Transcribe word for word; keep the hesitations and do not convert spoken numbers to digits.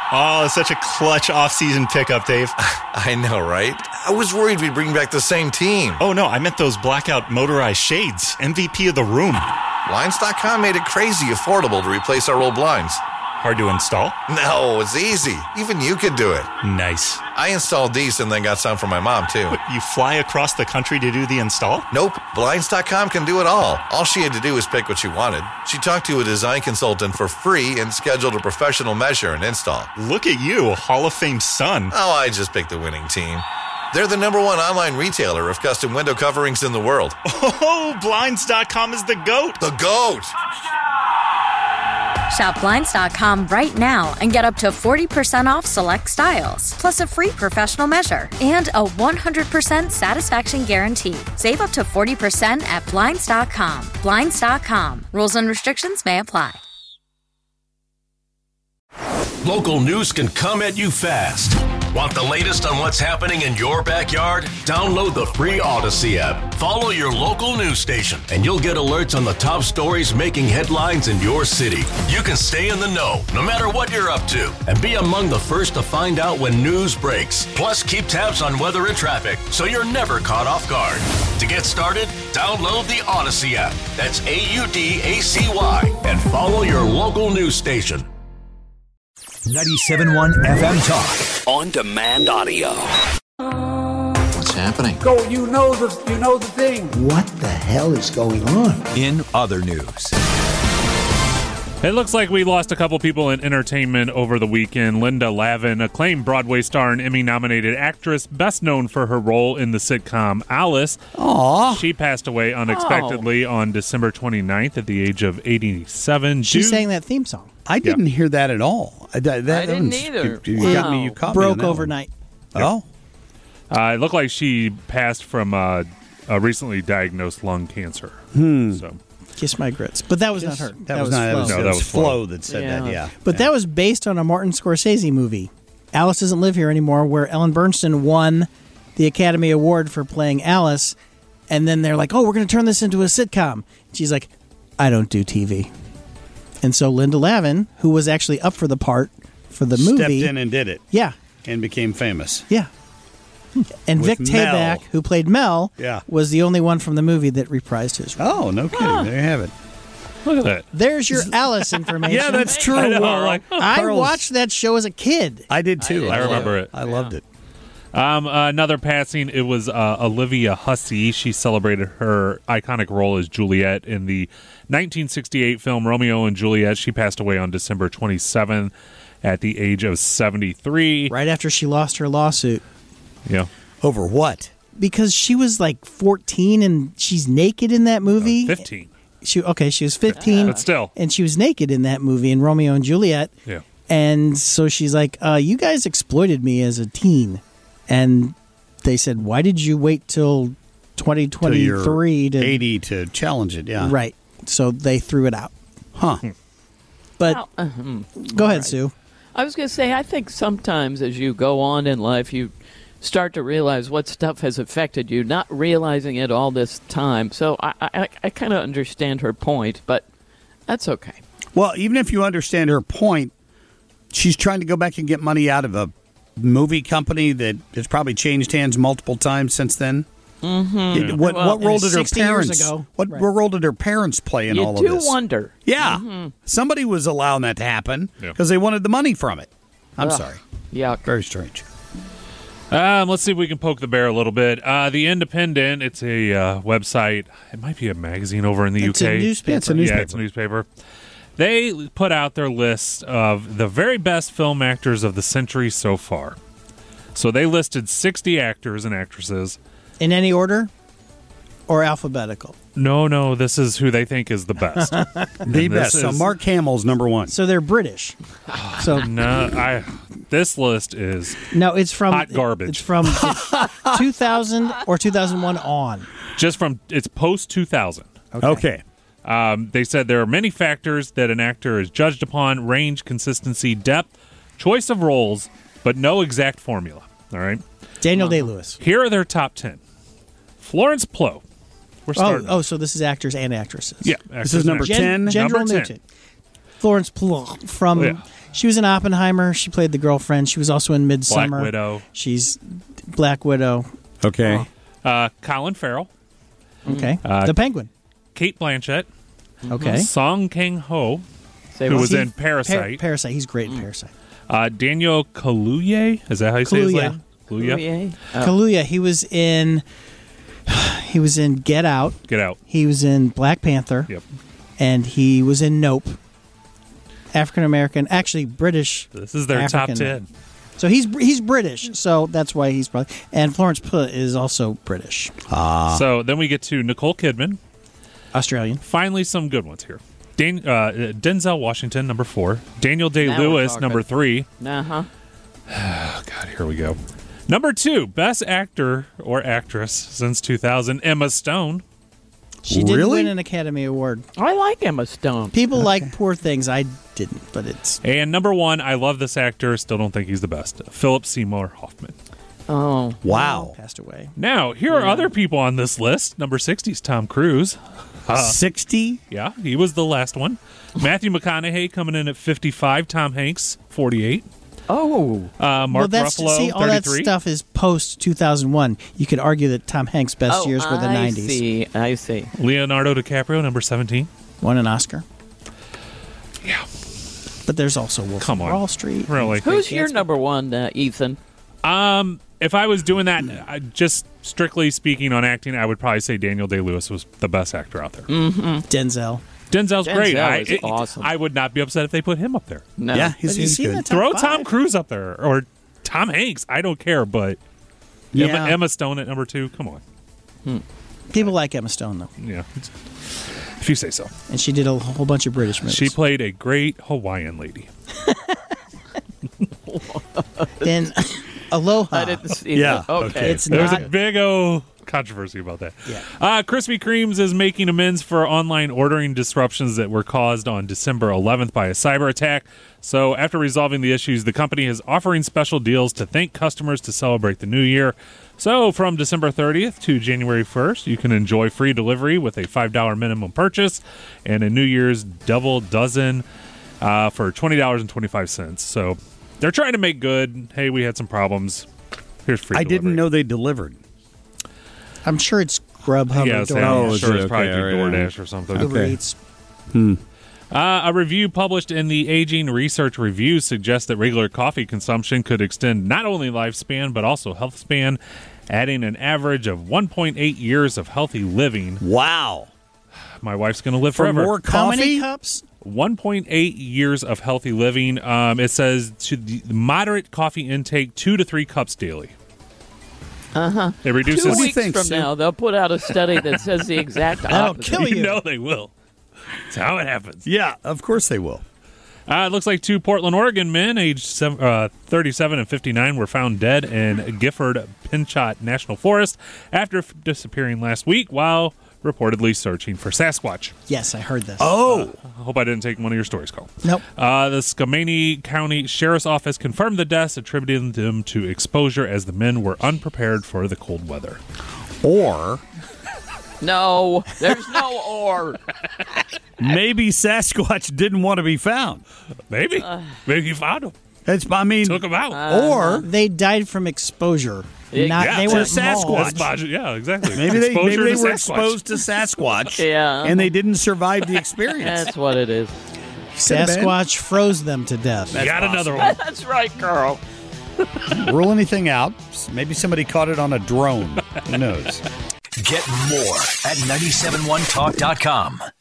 Oh, it's such a clutch off-season pickup, Dave. I know, right? I was worried we'd bring back the same team. Oh, no, I meant those blackout motorized shades. M V P of the room. Blinds dot com made it crazy affordable to replace our old blinds. Hard to install? No, it's easy. Even you could do it. Nice. I installed these and then got some for my mom, too. What, you fly across the country to do the install? Nope. Blinds dot com can do it all. All she had to do was pick what she wanted. She talked to a design consultant for free and scheduled a professional measure and install. Look at you, Hall of Fame son. Oh, I just picked the winning team. They're the number one online retailer of custom window coverings in the world. Oh, Blinds dot com is the GOAT. The GOAT! Shop Blinds dot com right now and get up to forty percent off select styles, plus a free professional measure and a one hundred percent satisfaction guarantee. Save up to forty percent at Blinds dot com. Blinds dot com. Rules and restrictions may apply. Local news can come at you fast. Want the latest on what's happening in your backyard? Download the free Odyssey app. Follow your local news station, and you'll get alerts on the top stories making headlines in your city. You can stay in the know, no matter what you're up to, and be among the first to find out when news breaks. Plus, keep tabs on weather and traffic, so you're never caught off guard. To get started, download the Odyssey app. That's A U D A C Y, and follow your local news station. ninety-seven point one F M Talk. On demand audio. What's happening? Go, you know the you know the thing. What the hell is going on? In other news. It looks like we lost a couple people in entertainment over the weekend. Linda Lavin, acclaimed Broadway star and Emmy-nominated actress, best known for her role in the sitcom Alice. Aww. She passed away unexpectedly oh. on December twenty-ninth at the age of eighty-seven. She Due- sang that theme song. I didn't yeah. hear that at all. I, that, that I didn't was, either. You, you wow. got me. You caught Broke me on that overnight. One. Oh. Uh, it looked like she passed from uh, a recently diagnosed lung cancer. Hmm. So, kiss my grits. But that was Kiss, not her. That, That, was, was not. Flo. That was, No, that that was was Flo, Flo. that said Yeah. that. Yeah. But yeah. that was based on a Martin Scorsese movie, Alice Doesn't Live Here Anymore, where Ellen Bernstein won the Academy Award for playing Alice. And then they're like, oh, we're going to turn this into a sitcom. She's like, I don't do T V. And so Linda Lavin, who was actually up for the part for the movie, stepped in and did it. Yeah. And became famous. Yeah. And With Vic Tayback, Mel. who played Mel, Yeah. was the only one from the movie that reprised his role. Oh, no kidding. Huh. There you have it. look at that. There's your Alice information. Yeah, that's true. I know, Well, like- I Carl's- watched that show as a kid. I did too. I loved remember it. I loved it. Um, another passing, it was uh, Olivia Hussey. She celebrated her iconic role as Juliet in the nineteen sixty-eight film Romeo and Juliet. She passed away on December twenty-seventh at the age of seventy-three. Right after she lost her lawsuit. Yeah. Over what? Because she was like fourteen and she's naked in that movie. Uh, fifteen. She okay, she was fifteen. But still. And she was naked in that movie in Romeo and Juliet. Yeah. And so she's like, uh, you guys exploited me as a teen. And they said, why did you wait till twenty twenty-three Till to eighty to challenge it? Yeah. Right. So they threw it out. Huh. But Well, uh-huh. go ahead, Right. Sue. I was going to say, I think sometimes as you go on in life, you start to realize what stuff has affected you, not realizing it all this time. So I, I, I kind of understand her point, but that's okay. Well, even if you understand her point, she's trying to go back and get money out of a movie company that has probably changed hands multiple times since then. Mm-hmm. What, Well, what role and did her sixty years parents? ago. What, Right. what role did her parents play in You all of do this? wonder. Yeah, Mhm. somebody was allowing that to happen Yeah. because they wanted the money from it. I'm Ugh. sorry. Yuck. Very strange. Um, let's see if we can poke the bear a little bit. Uh, the Independent, it's a uh, website. It might be a magazine over in the It's U a K. newspaper. Yeah, it's a newspaper. Yeah, it's a newspaper. They put out their list of the very best film actors of the century so far. So they listed sixty actors and actresses. In any order? Or alphabetical? No, no, this is who they think is the best. The And best. this So is- Mark Hamill's number one. So they're British. So No, I. This list is no, it's from hot garbage. It's from two thousand or two thousand one on. Just from it's post two thousand. Okay. Um, they said there are many factors that an actor is judged upon: range, consistency, depth, choice of roles, but no exact formula. All right. Daniel Day-Lewis. Here are their top ten. Florence Pugh. We're Oh, starting. oh, so this is actors and actresses. Yeah. This is number Gen- ten. General Number ten. Newton. Florence Pugh from Oh, yeah. She was in Oppenheimer. She played the girlfriend. She was also in Midsummer. Black Widow. She's Black Widow. Okay. Uh, Colin Farrell. Okay. Uh, the Penguin. Kate Blanchett. Okay. Song Kang-ho, Say who what? was He- in Parasite. Par- Parasite. He's great in Parasite. Uh, Daniel Kaluuya. Is that how you say his Kaluuya. name? Kaluuya. Oh. Kaluuya. He was in. He was in Get Out. Get Out. He was in Black Panther. Yep. And he was in Nope. African American, actually British. This is their African. top ten. So he's he's British, so that's why he's probably. And Florence Pugh is also British, So then we get to Nicole Kidman. Australian. Finally, some good ones here. Dan, uh, Denzel Washington, number four. Daniel Now we're Day-Lewis, talking. number three. Uh-huh. Oh, God, here we go. Number two, best actor or actress since two thousand, Emma Stone. She did Really? win an Academy Award. I like Emma Stone. People like Poor Things. I didn't, but it's And number one, I love this actor, still don't think he's the best, Philip Seymour Hoffman. Oh. Wow. passed away. Now, here are other people on this list. Number sixty is Tom Cruise. sixty? Yeah, he was the last one. Matthew McConaughey coming in at fifty-five. Tom Hanks, forty-eight. Oh. Uh, Mark well, that's Ruffalo, see, all that thirty-three. stuff is post two thousand one. You could argue that Tom Hanks' best oh, years were the I nineties. see. I see. Leonardo DiCaprio, number seventeen. Won an Oscar. Yeah. But there's also Wolf Come of on. Wall Street. Really? Who's your number one, uh, Ethan? Um, if I was doing that, I, just strictly speaking on acting, I would probably say Daniel Day-Lewis was the best actor out there. Mm-hmm. Denzel. Denzel's Denzel great. I, is it- awesome. I would not be upset if they put him up there. No. Yeah, he's, Have you he's seen good. the top Throw five? Tom Cruise up there or Tom Hanks. I don't care, but Yeah. Emma, Emma Stone at number two. Come on. People like Emma Stone, though. Yeah. If you say so. And she did a whole bunch of British movies. She played a great Hawaiian lady. Then Aloha. I didn't see Yeah, that. Okay. It's There's not. a big old controversy about that. Yeah. Uh, Krispy Kreme's is making amends for online ordering disruptions that were caused on December eleventh by a cyber attack. So after resolving the issues, the company is offering special deals to thank customers to celebrate the new year. So from December thirtieth to January first, you can enjoy free delivery with a five dollars minimum purchase and a New Year's double dozen uh, for twenty dollars and twenty-five cents. So they're trying to make good. Hey, we had some problems. Here's free I delivery. didn't know they delivered. I'm sure it's Grubhub Yeah, or Sam, Oh, I'm is sure it? it's probably Okay, through all right, DoorDash or something. Uber Okay. Eats. Uh, a review published in the Aging Research Review suggests that regular coffee consumption could extend not only lifespan but also health span, adding an average of one point eight years of healthy living. Wow. My wife's going to live For forever. more How many coffee? cups? one point eight years of healthy living. Um, it says to the moderate coffee intake, two to three cups daily. Uh-huh. It reduces. Two What do you weeks think, from Sue? now, they'll put out a study that says the exact That'll opposite. kill You you. know they will. That's how it happens. Yeah, of course they will. Uh, it looks like two Portland, Oregon men, aged seven, uh, thirty-seven and fifty-nine, were found dead in Gifford Pinchot National Forest after f- disappearing last week while reportedly searching for Sasquatch. Yes, I heard this. Oh, I hope I didn't take one of your stories, Carl. Nope. Uh, the Skamania County Sheriff's Office confirmed the deaths, attributing them to exposure as the men were unprepared for the cold weather. or No, there's no or. maybe Sasquatch didn't want to be found. Maybe. Maybe you found them. That's, I mean, Took them out. or They died from exposure. Yeah, Not, yeah, they to weren't Sasquatch. mauled. That's Sasquatch. Yeah, exactly. maybe they, Exposure maybe they to were Sasquatch. exposed to Sasquatch Yeah. and they didn't survive the experience. That's what it is. Sasquatch froze them to death. You got another one. That's right, Carl. Rule anything out. Maybe somebody caught it on a drone. Who knows? Get more at nine seven one talk dot com.